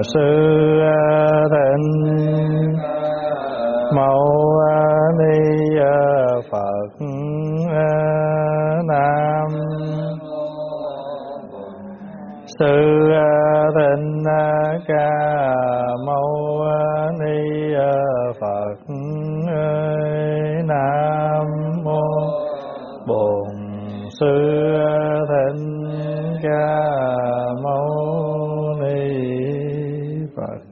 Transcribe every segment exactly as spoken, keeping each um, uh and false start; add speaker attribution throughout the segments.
Speaker 1: sư thịnh mâu ni Phật. Nam sư thịnh ca mâu ni Phật. Nam mô Bổn sư thịnh ca mâu ni Phật.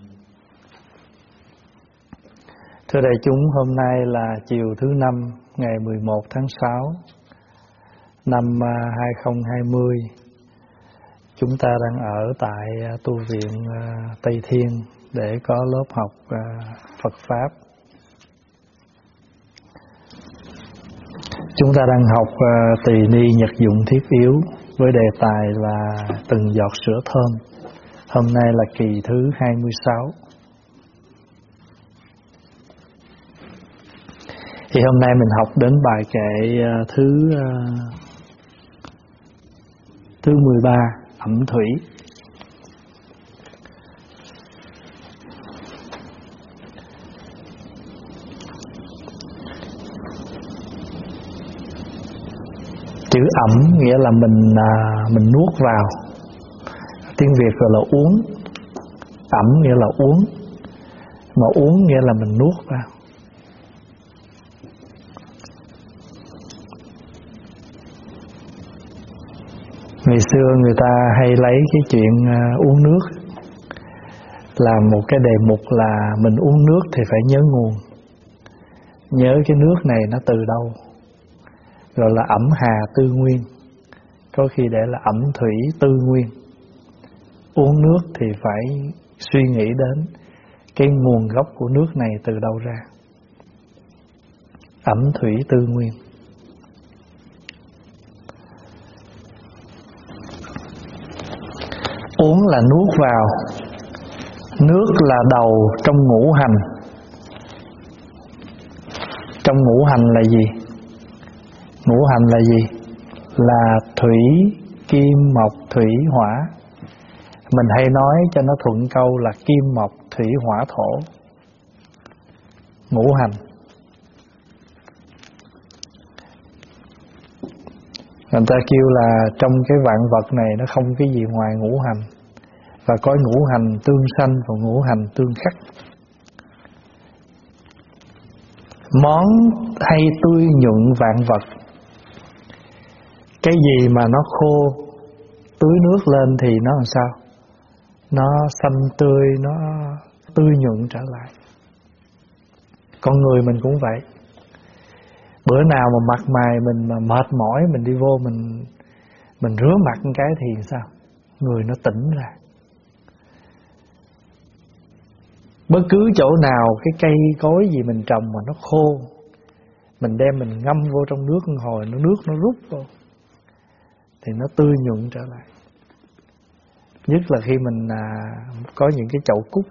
Speaker 1: Thưa đại chúng, hôm nay là chiều thứ năm ngày mười một tháng sáu năm hai không hai không. Chúng ta đang ở tại tu viện Tây Thiên để có lớp học Phật Pháp. Chúng ta đang học tỳ ni nhật dụng thiết yếu với đề tài là từng giọt sữa thơm. Hôm nay là kỳ thứ hai mươi sáu. Thì hôm nay mình học đến bài kệ thứ thứ mười ba, ẩm thủy. Chữ ẩm nghĩa là mình mình nuốt vào. Tiếng Việt gọi là uống. Ẩm nghĩa là uống, mà uống nghĩa là mình nuốt vào. Ngày xưa người ta hay lấy cái chuyện uống nước làm một cái đề mục là mình uống nước thì phải nhớ nguồn, nhớ cái nước này nó từ đâu, gọi là ẩm hà tư nguyên, có khi để là ẩm thủy tư nguyên. Uống nước thì phải suy nghĩ đến cái nguồn gốc của nước này từ đâu ra. Ẩm thủy tư nguyên. Uống là nuốt vào. Nước là đầu trong ngũ hành. Trong ngũ hành là gì? Ngũ hành là gì? Là thủy, kim, mộc, thủy, hỏa. Mình hay nói cho nó thuận câu là kim, mộc, thủy, hỏa, thổ. Ngũ hành. Người ta kêu là trong cái vạn vật này nó không cái gì ngoài ngũ hành. Và có ngũ hành tương sanh và ngũ hành tương khắc. Món hay tươi nhuận vạn vật. Cái gì mà nó khô, tưới nước lên thì nó làm sao? Nó xanh tươi, nó tươi nhuận trở lại. Con người mình cũng vậy. Bữa nào mà mặt mày mình mà mệt mỏi, mình đi vô mình mình rửa mặt một cái thì sao? Người nó tỉnh ra. Bất cứ chỗ nào cái cây cối gì mình trồng mà nó khô, mình đem mình ngâm vô trong nước một hồi, nó nước nó rút vô thì nó tươi nhuận trở lại. Nhất là khi mình à, có những cái chậu cúc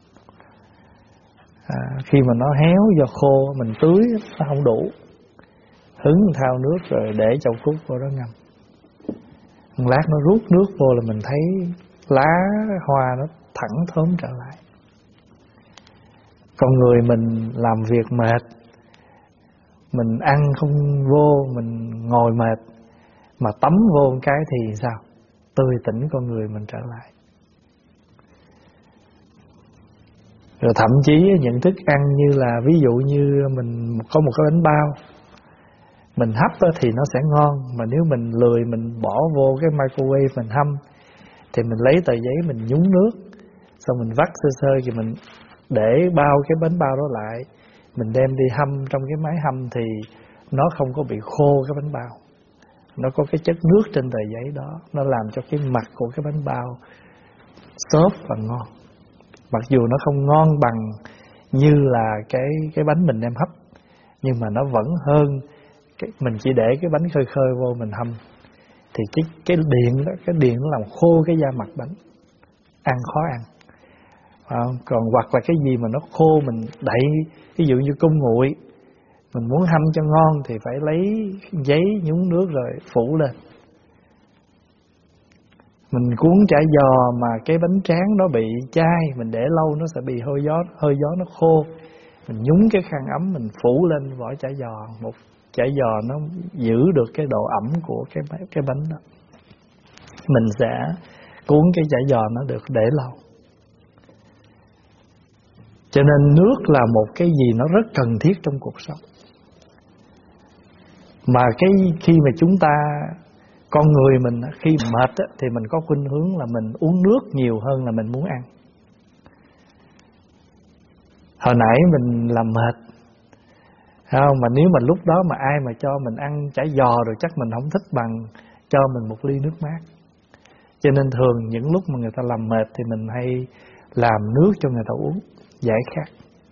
Speaker 1: à, khi mà nó héo do khô, mình tưới nó không đủ, hứng thao nước rồi để chậu cúc vô đó ngâm. Một lát nó rút nước vô là mình thấy lá hoa nó thẳng thớm trở lại. Con người mình làm việc mệt, mình ăn không vô, mình ngồi mệt, mà tắm vô một cái thì sao? Tươi tỉnh con người mình trở lại. Rồi thậm chí những thức ăn như là ví dụ như mình có một cái bánh bao, mình hấp thì nó sẽ ngon, mà nếu mình lười mình bỏ vô cái microwave mình hâm thì mình lấy tờ giấy mình nhúng nước, xong mình vắt sơ sơ thì mình để bao cái bánh bao đó lại, mình đem đi hâm trong cái máy hâm thì nó không có bị khô cái bánh bao. Nó có cái chất nước trên tờ giấy đó, nó làm cho cái mặt của cái bánh bao xốp và ngon. Mặc dù nó không ngon bằng như là cái cái bánh mình đem hấp, nhưng mà nó vẫn hơn cái, mình chỉ để cái bánh khơi khơi vô mình hâm thì cái cái điện đó, cái điện nó làm khô cái da mặt bánh, ăn khó ăn. À, còn hoặc là cái gì mà nó khô mình đậy, ví dụ như cung nguội, mình muốn hâm cho ngon thì phải lấy giấy nhúng nước rồi phủ lên. Mình cuốn chả giò mà cái bánh tráng nó bị chai, mình để lâu nó sẽ bị hơi gió, hơi gió nó khô. Mình nhúng cái khăn ấm mình phủ lên vỏ chả giò, một chả giò nó giữ được cái độ ẩm của cái cái bánh đó. Mình sẽ cuốn cái chả giò nó được để lâu. Cho nên nước là một cái gì nó rất cần thiết trong cuộc sống. Mà cái khi mà chúng ta, con người mình khi mệt á, thì mình có khuynh hướng là mình uống nước nhiều hơn là mình muốn ăn. Hồi nãy mình làm mệt, không, mà nếu mà lúc đó mà ai mà cho mình ăn chả giò rồi chắc mình không thích bằng cho mình một ly nước mát. Cho nên thường những lúc mà người ta làm mệt thì mình hay làm nước cho người ta uống, giải khát.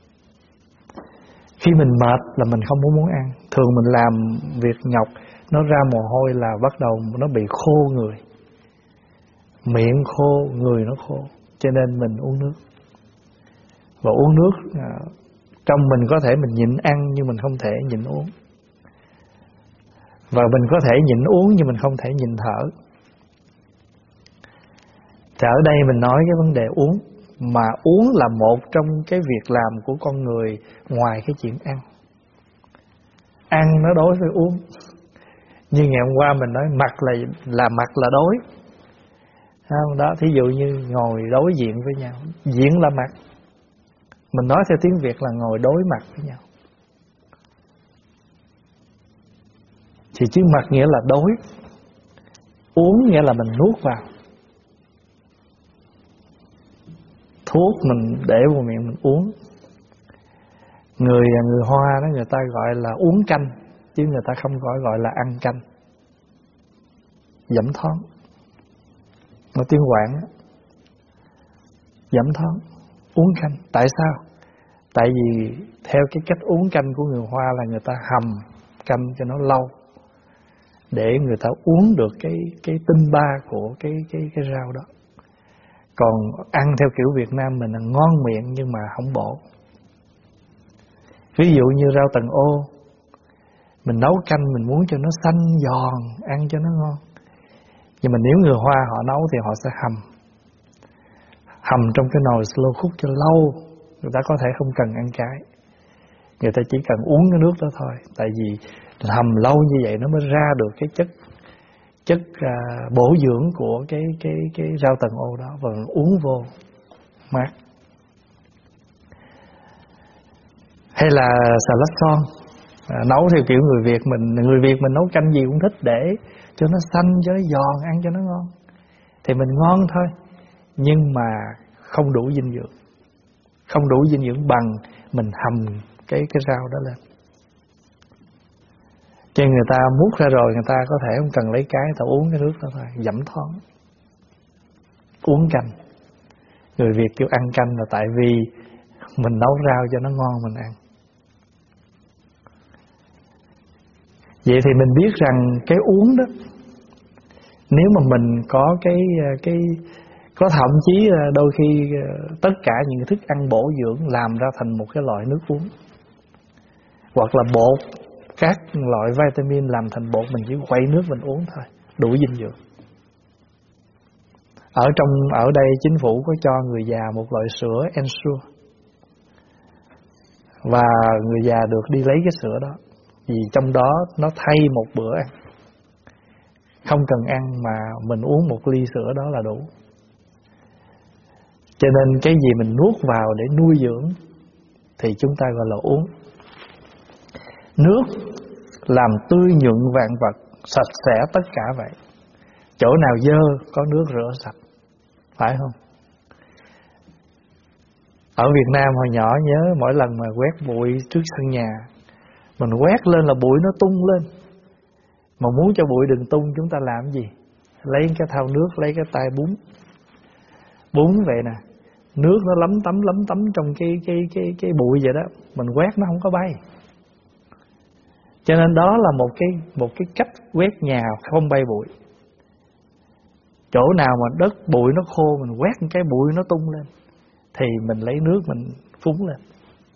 Speaker 1: Khi mình mệt là mình không muốn ăn. Thường mình làm việc nhọc, nó ra mồ hôi là bắt đầu nó bị khô người, miệng khô, người nó khô. Cho nên mình uống nước. Và uống nước, trong mình có thể mình nhịn ăn nhưng mình không thể nhịn uống. Và mình có thể nhịn uống nhưng mình không thể nhịn thở. Thì ở đây mình nói cái vấn đề uống. Mà uống là một trong cái việc làm của con người ngoài cái chuyện ăn. Ăn nó đối với uống. Như ngày hôm qua mình nói mặt là là mặt là đối. Không, đó, thí dụ như ngồi đối diện với nhau. Diện là mặt. Mình nói theo tiếng Việt là ngồi đối mặt với nhau. Thì chữ mặt nghĩa là đối. Uống nghĩa là mình nuốt vào. Thuốc mình để vào miệng mình uống. Người người Hoa đó người ta gọi là uống canh, chứ người ta không gọi gọi là ăn canh. Giảm thoáng. Nó tiếng Quảng đó. Giảm thoáng. Uống canh. Tại sao? Tại vì theo cái cách uống canh của người Hoa là người ta hầm canh cho nó lâu, để người ta uống được cái cái tinh ba của cái cái cái rau đó. Còn ăn theo kiểu Việt Nam mình là ngon miệng nhưng mà không bổ. Ví dụ như rau tầng ô, mình nấu canh mình muốn cho nó xanh giòn, ăn cho nó ngon. Nhưng mà nếu người Hoa họ nấu thì họ sẽ hầm. Hầm trong cái nồi slow cook cho lâu. Người ta có thể không cần ăn cái, người ta chỉ cần uống cái nước đó thôi. Tại vì hầm lâu như vậy nó mới ra được cái chất chất à, bổ dưỡng của cái cái cái rau tầng ô đó, và uống vô mát. Hay là xà lách con, à, nấu theo kiểu người Việt mình, người Việt mình nấu canh gì cũng thích để cho nó xanh, cho nó giòn, ăn cho nó ngon. Thì mình ngon thôi, nhưng mà không đủ dinh dưỡng. Không đủ dinh dưỡng bằng mình hầm cái cái rau đó lên. Cho nên người ta múc ra rồi, người ta có thể không cần lấy cái, người ta uống cái nước đó thôi, dẫm thoáng. Uống canh. Người Việt kêu ăn canh là tại vì mình nấu rau cho nó ngon mình ăn. Vậy thì mình biết rằng cái uống đó, nếu mà mình có cái cái có thậm chí đôi khi tất cả những thức ăn bổ dưỡng làm ra thành một cái loại nước uống, hoặc là bột, các loại vitamin làm thành bột, mình chỉ quậy nước mình uống thôi, đủ dinh dưỡng. Ở trong ở đây chính phủ có cho người già một loại sữa Ensure, và người già được đi lấy cái sữa đó, vì trong đó nó thay một bữa ăn. Không cần ăn mà mình uống một ly sữa đó là đủ. Cho nên cái gì mình nuốt vào để nuôi dưỡng thì chúng ta gọi là uống. Nước làm tươi nhuận vạn vật, sạch sẽ tất cả vậy. Chỗ nào dơ có nước rửa sạch, phải không? Ở Việt Nam hồi nhỏ nhớ mỗi lần mà quét bụi trước sân nhà, mình quét lên là bụi nó tung lên. Mà muốn cho bụi đừng tung chúng ta làm gì? Lấy cái thau nước, lấy cái tay búng. Búng vậy nè, nước nó lấm tấm lấm tấm trong cái cái cái cái bụi vậy đó, mình quét nó không có bay. Cho nên đó là một cái một cái cách quét nhà không bay bụi. Chỗ nào mà đất bụi nó khô, mình quét cái bụi nó tung lên thì mình lấy nước mình phúng lên.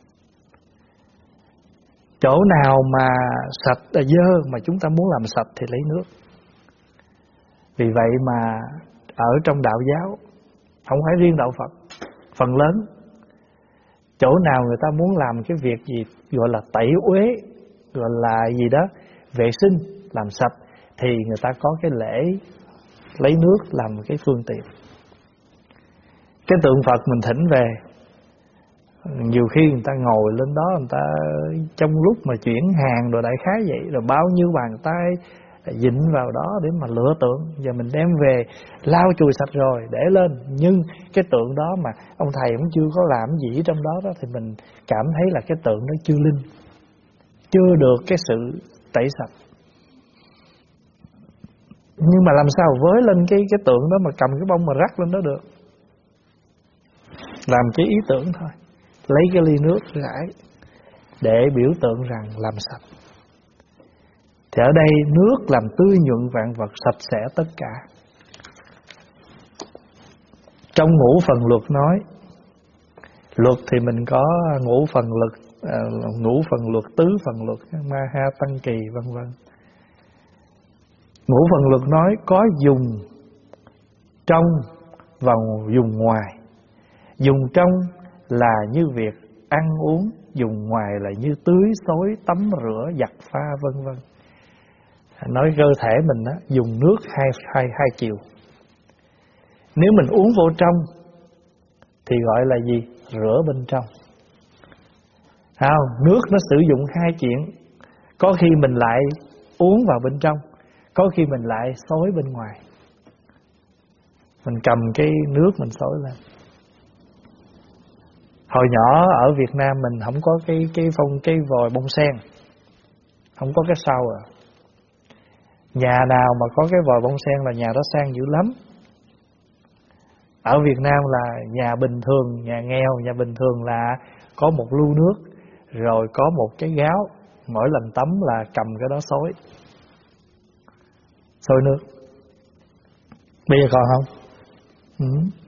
Speaker 1: Chỗ nào mà sạch là dơ mà chúng ta muốn làm sạch thì lấy nước. Vì vậy mà ở trong đạo giáo, không phải riêng đạo Phật, phần lớn. Chỗ nào người ta muốn làm cái việc gì gọi là tẩy uế, gọi là gì đó, vệ sinh, làm sạch, thì người ta có cái lễ lấy nước làm cái phương tiện. Cái tượng Phật mình thỉnh về, nhiều khi người ta ngồi lên đó, người ta trong lúc mà chuyển hàng rồi đại khái vậy, rồi bao nhiêu bàn tay dịnh vào đó để mà lựa tượng. Giờ mình đem về lau chùi sạch rồi để lên, nhưng cái tượng đó mà ông thầy cũng chưa có làm gì trong đó đó, thì mình cảm thấy là cái tượng đó chưa linh, chưa được cái sự tẩy sạch. Nhưng mà làm sao với lên cái cái tượng đó mà cầm cái bông mà rắc lên đó được? Làm cái ý tưởng thôi, lấy cái ly nước rải để biểu tượng rằng làm sạch. Thì ở đây nước làm tươi nhuận vạn vật, sạch sẽ tất cả. Trong ngũ phần luật nói, luật thì mình có ngũ phần luật, à, ngũ phần luật, tứ phần luật, ma ha tăng kỳ vân vân. Ngũ phần luật nói có dùng trong và dùng ngoài. Dùng trong là như việc ăn uống, dùng ngoài là như tưới xối, tắm rửa, giặt pha vân vân. Nói cơ thể mình á, dùng nước hai, hai, hai chiều. Nếu mình uống vô trong thì gọi là gì? Rửa bên trong. Không, nước nó sử dụng hai chuyện. Có khi mình lại uống vào bên trong, có khi mình lại xối bên ngoài. Mình cầm cái nước mình xối lên. Hồi nhỏ ở Việt Nam mình không có cái cái phong cái vòi bông sen, không có cái sau à. Nhà nào mà có cái vòi bông sen là nhà đó sang dữ lắm. Ở Việt Nam là nhà bình thường, nhà nghèo, nhà bình thường là có một lu nước, rồi có một cái gáo, mỗi lần tắm là cầm cái đó xối xối nước. Bây giờ còn không? Ừ.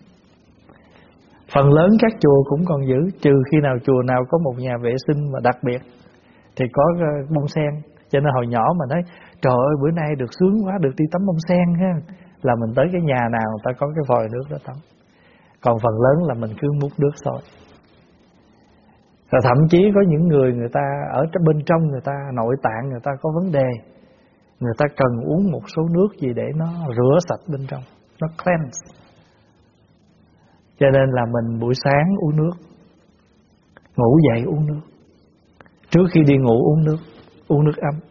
Speaker 1: Phần lớn các chùa cũng còn giữ, trừ khi nào chùa nào có một nhà vệ sinh mà đặc biệt thì có bông sen. Cho nên hồi nhỏ mà nói trời ơi bữa nay được sướng quá, được đi tắm bông sen ha, là mình tới cái nhà nào người ta có cái vòi nước đó tắm. Còn phần lớn là mình cứ múc nước thôi. Rồi thậm chí có những người người ta ở bên trong, người ta nội tạng người ta có vấn đề, người ta cần uống một số nước gì để nó rửa sạch bên trong, nó cleanse. Cho nên là mình buổi sáng uống nước, ngủ dậy uống nước, trước khi đi ngủ uống nước, uống nước ấm.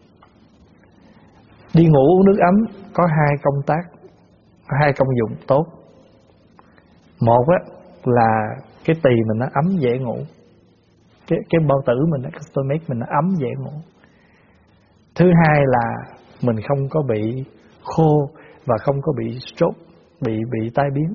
Speaker 1: Đi ngủ uống nước ấm có hai công tác, hai công dụng tốt. Một á là cái tỳ mình nó ấm dễ ngủ, cái cái bao tử mình, cái stomach mình nó ấm dễ ngủ. Thứ hai là mình không có bị khô và không có bị stroke, bị bị tai biến.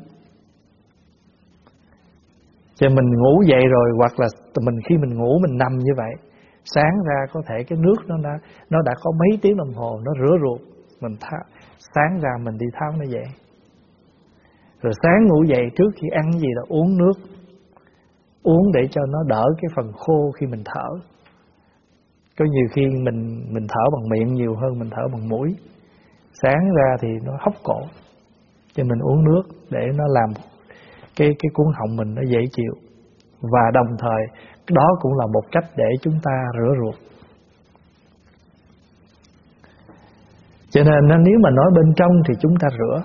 Speaker 1: Cho mình ngủ dậy rồi, hoặc là mình khi mình ngủ mình nằm như vậy, sáng ra có thể cái nước nó đã nó đã có mấy tiếng đồng hồ nó rửa ruột, mình tháo, sáng ra mình đi tháo nó dậy. Rồi sáng ngủ dậy trước khi ăn gì là uống nước, uống để cho nó đỡ cái phần khô khi mình thở. Có nhiều khi mình mình thở bằng miệng nhiều hơn mình thở bằng mũi. Sáng ra thì nó hốc cổ, cho mình uống nước để nó làm cái cái cuống họng mình nó dễ chịu. Và đồng thời đó cũng là một cách để chúng ta rửa ruột. Cho nên nếu mà nói bên trong thì chúng ta rửa.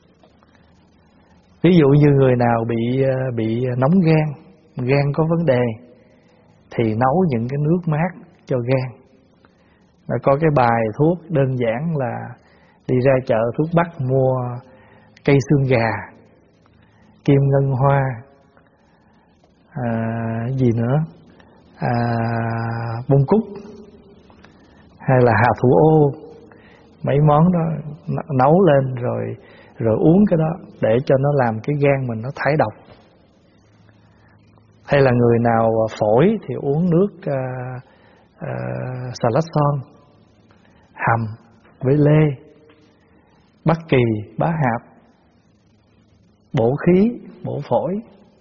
Speaker 1: Ví dụ như người nào bị bị nóng gan, gan có vấn đề, thì nấu những cái nước mát cho gan. Nó có cái bài thuốc đơn giản là đi ra chợ thuốc bắc mua cây xương gà, kim ngân hoa, à, gì nữa, à, bông cúc hay là hà thủ ô, mấy món đó nấu lên rồi rồi uống cái đó để cho nó làm cái gan mình nó thải độc. Hay là người nào phổi thì uống nước à, à, xà lách son, hầm với lê, bắc kỳ, bá hạp, bổ khí, bổ phổi.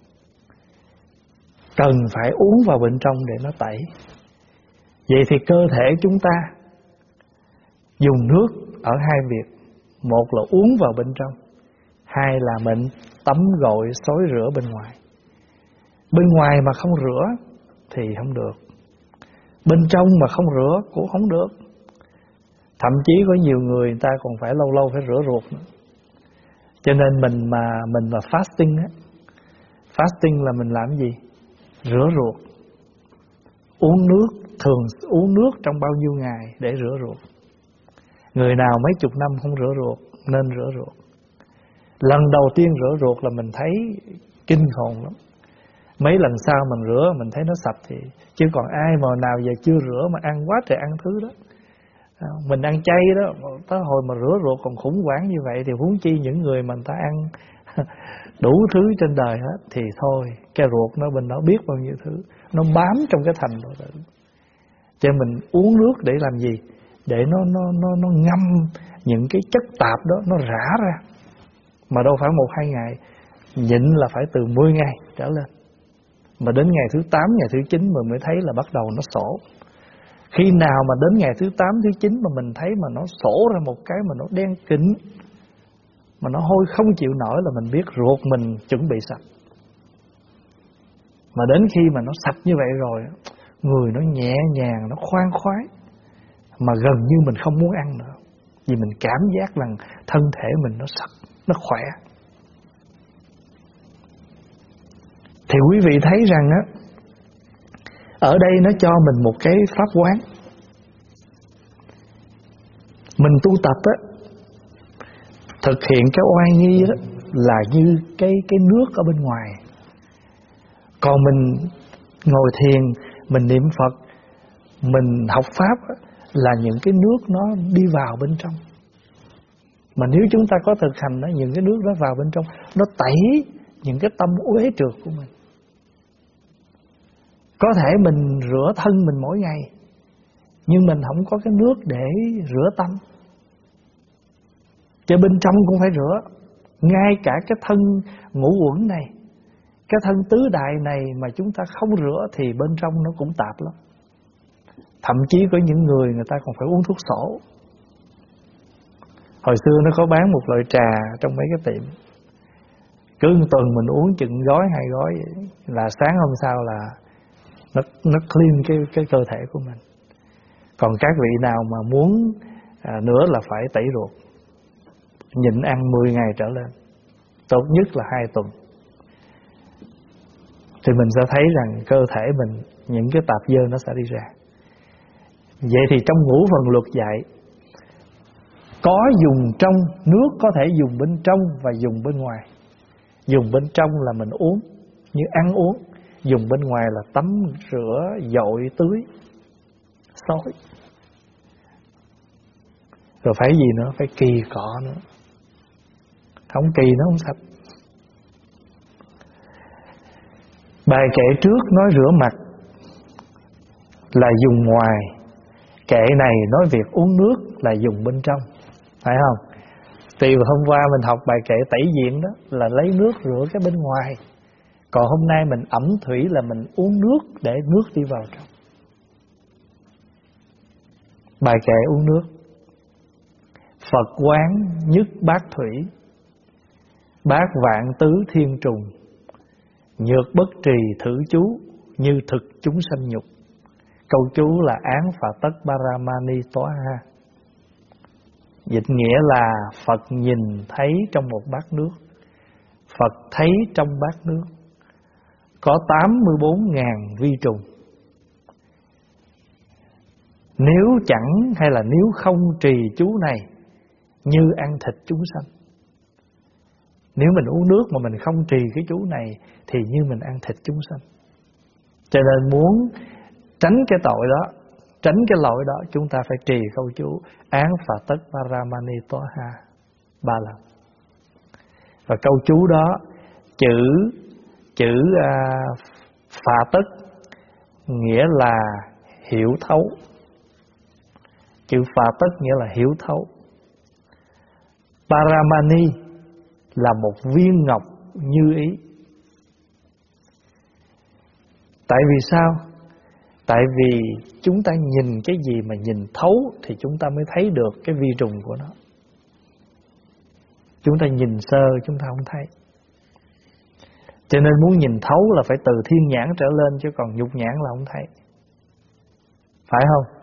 Speaker 1: Cần phải uống vào bên trong để nó tẩy. Vậy thì cơ thể chúng ta dùng nước ở hai việc. Một là uống vào bên trong, hai là mình tắm gội xối rửa bên ngoài. Bên ngoài mà không rửa thì không được, bên trong mà không rửa cũng không được. Thậm chí có nhiều người người ta còn phải lâu lâu phải rửa ruột nữa. Cho nên mình mà mình mà fasting á, fasting là mình làm gì? Rửa ruột. Uống nước, thường uống nước trong bao nhiêu ngày để rửa ruột. Người nào mấy chục năm không rửa ruột nên rửa ruột. Lần đầu tiên rửa ruột là mình thấy kinh khủng lắm. Mấy lần sau mình rửa mình thấy nó sạch thì chứ còn ai mà nào giờ chưa rửa mà ăn quá trời ăn thứ đó. Mình ăn chay đó, tới hồi mà rửa ruột còn khủng hoảng như vậy thì huống chi những người mà người ta ăn đủ thứ trên đời hết thì thôi, cái ruột nó bên đó biết bao nhiêu thứ, nó bám trong cái thành đó. Cho mình uống nước để làm gì? Để nó nó nó nó ngâm những cái chất tạp đó nó rã ra. Mà đâu phải một hai ngày, nhịn là phải từ mười ngày trở lên. Mà đến ngày thứ tám, ngày thứ chín mình mới thấy là bắt đầu nó sổ. Khi nào mà đến ngày thứ tám, thứ chín mà mình thấy mà nó sổ ra một cái mà nó đen kịt, mà nó hôi không chịu nổi là mình biết ruột mình chuẩn bị sạch. Mà đến khi mà nó sạch như vậy rồi, người nó nhẹ nhàng, nó khoan khoái, mà gần như mình không muốn ăn nữa. Vì mình cảm giác rằng thân thể mình nó sạch, nó khỏe. Thì quý vị thấy rằng á, ở đây nó cho mình một cái pháp quán. Mình tu tập á, thực hiện cái oai nghi đó là như cái cái nước ở bên ngoài. Còn mình ngồi thiền, mình niệm Phật, mình học pháp á, là những cái nước nó đi vào bên trong. Mà nếu chúng ta có thực hành đó, những cái nước đó vào bên trong, nó tẩy những cái tâm uế trượt của mình. Có thể mình rửa thân mình mỗi ngày, nhưng mình không có cái nước để rửa tâm. Cho bên trong cũng phải rửa. Ngay cả cái thân ngũ uẩn này, cái thân tứ đại này mà chúng ta không rửa thì bên trong nó cũng tạp lắm. Thậm chí có những người người ta còn phải uống thuốc sổ. Hồi xưa nó có bán một loại trà trong mấy cái tiệm, cứ một tuần mình uống chừng gói hai gói là sáng hôm sau là nó, nó clean cái, cái cơ thể của mình. Còn các vị nào mà muốn à, nữa là phải tẩy ruột, nhịn ăn mười ngày trở lên, tốt nhất là hai tuần, thì mình sẽ thấy rằng cơ thể mình những cái tạp dơ nó sẽ đi ra. Vậy thì trong ngũ phần luật dạy, có dùng trong nước có thể dùng bên trong và dùng bên ngoài. Dùng bên trong là mình uống như ăn uống, dùng bên ngoài là tắm rửa, dội, tưới, xối. Rồi phải gì nữa? Phải kỳ cọ nữa. Không kỳ nó không sạch. Bài kệ trước nói rửa mặt là dùng ngoài, kệ này nói việc uống nước là dùng bên trong, phải không? Thì hôm qua mình học bài kệ tẩy diện đó là lấy nước rửa cái bên ngoài. Còn hôm nay mình ẩm thủy là mình uống nước để nước đi vào trong. Bài kệ uống nước. Phật quán nhất bát thủy, bát vạn tứ thiên trùng, nhược bất trì thử chú, như thực chúng sanh nhục. Câu chú là án phà tất Paramani Toa Ha. Dịch nghĩa là Phật nhìn thấy trong một bát nước, Phật thấy trong bát nước có tám mươi bốn ngàn vi trùng. Nếu chẳng hay là nếu không trì chú này, như ăn thịt chúng sanh. Nếu mình uống nước mà mình không trì cái chú này thì như mình ăn thịt chúng sanh. Cho nên muốn tránh cái tội đó, tránh cái lỗi đó, chúng ta phải trì câu chú án phà tất Paramani Toa Ha ba lần. Và câu chú đó chữ chữ à, phà tất nghĩa là hiểu thấu. Chữ phà tất nghĩa là hiểu thấu. Paramani là một viên ngọc như ý. Tại vì sao? Tại vì chúng ta nhìn cái gì mà nhìn thấu thì chúng ta mới thấy được cái vi trùng của nó. Chúng ta nhìn sơ chúng ta không thấy. Cho nên muốn nhìn thấu là phải từ thiên nhãn trở lên, chứ còn nhục nhãn là không thấy. Phải không?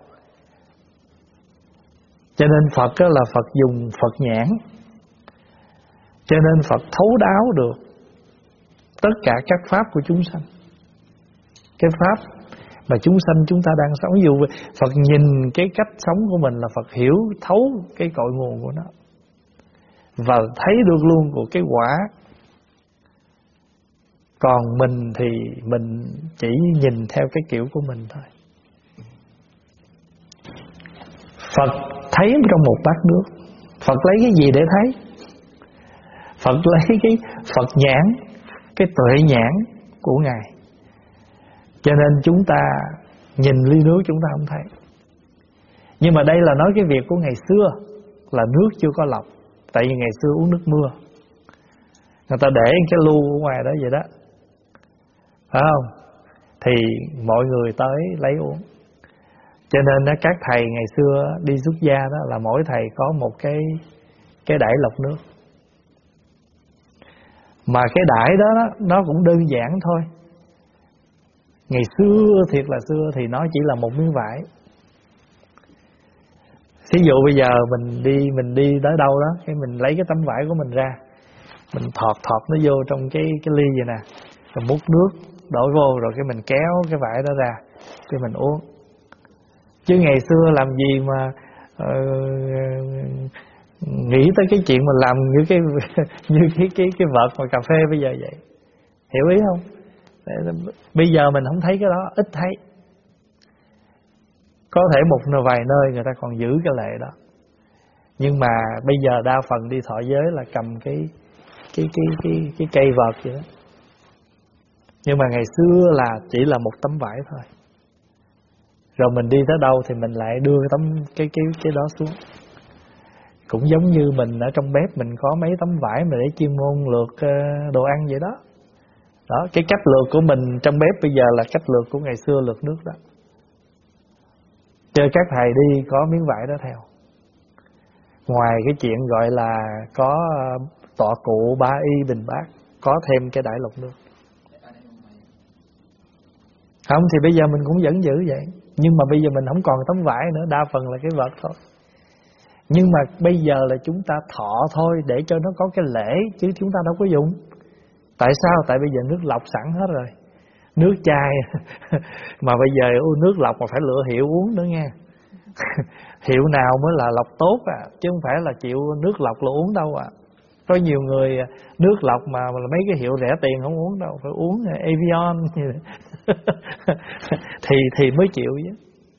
Speaker 1: Cho nên Phật đó là Phật dùng Phật nhãn. Cho nên Phật thấu đáo được tất cả các pháp của chúng sanh. Cái pháp mà chúng sanh chúng ta đang sống, ví dụ Phật nhìn cái cách sống của mình là Phật hiểu thấu cái cội nguồn của nó, và thấy được luôn của cái quả. Còn mình thì mình chỉ nhìn theo cái kiểu của mình thôi. Phật thấy trong một bát nước. Phật lấy cái gì để thấy? Phật lấy cái Phật nhãn, cái tuệ nhãn của Ngài. Cho nên chúng ta nhìn ly nước chúng ta không thấy. Nhưng mà đây là nói cái việc của ngày xưa, là nước chưa có lọc. Tại vì ngày xưa uống nước mưa, người ta để cái lu ở ngoài đó vậy đó, phải không? Thì mọi người tới lấy uống. Cho nên các thầy ngày xưa đi xuất gia đó, là mỗi thầy có một cái cái đải lọc nước. Mà cái đải đó nó cũng đơn giản thôi. Ngày xưa thiệt là xưa thì nó chỉ là một miếng vải. Thí dụ bây giờ mình đi mình đi tới đâu đó, cái mình lấy cái tấm vải của mình ra, mình thọt thọt nó vô trong cái cái ly vậy nè, rồi múc nước đổ vô, rồi cái mình kéo cái vải đó ra, cái mình uống. Chứ ngày xưa làm gì mà uh, nghĩ tới cái chuyện mà làm như cái như cái cái cái vợt mà cà phê bây giờ vậy. Hiểu ý không? Bây giờ mình không thấy cái đó, ít thấy. Có thể một vài nơi người ta còn giữ cái lệ đó. Nhưng mà bây giờ đa phần đi thọ giới là cầm cái cái cái cái cái cây vợt vậy đó. Nhưng mà ngày xưa là chỉ là một tấm vải thôi. Rồi mình đi tới đâu thì mình lại đưa cái tấm cái cái cái đó xuống. Cũng giống như mình ở trong bếp mình có mấy tấm vải mà để chuyên môn lượt đồ ăn vậy đó. Đó, cái cách lượt của mình trong bếp bây giờ là cách lượt của ngày xưa lượt nước đó. Chơi các thầy đi có miếng vải đó theo. Ngoài cái chuyện gọi là có tọa cụ ba y bình bát, có thêm cái đải lọc nước. Không thì bây giờ mình cũng vẫn giữ vậy. Nhưng mà bây giờ mình không còn tấm vải nữa, đa phần là cái vợt thôi. Nhưng mà bây giờ là chúng ta thọ thôi, để cho nó có cái lễ, chứ chúng ta đâu có dùng. Tại sao? Tại bây giờ nước lọc sẵn hết rồi. Nước chai mà bây giờ uống nước lọc mà phải lựa hiệu uống nữa nghe. Hiệu nào mới là lọc tốt à, chứ không phải là chịu nước lọc là uống đâu à. Có nhiều người nước lọc mà, mà mấy cái hiệu rẻ tiền không uống đâu, phải uống Evian thì thì mới chịu chứ.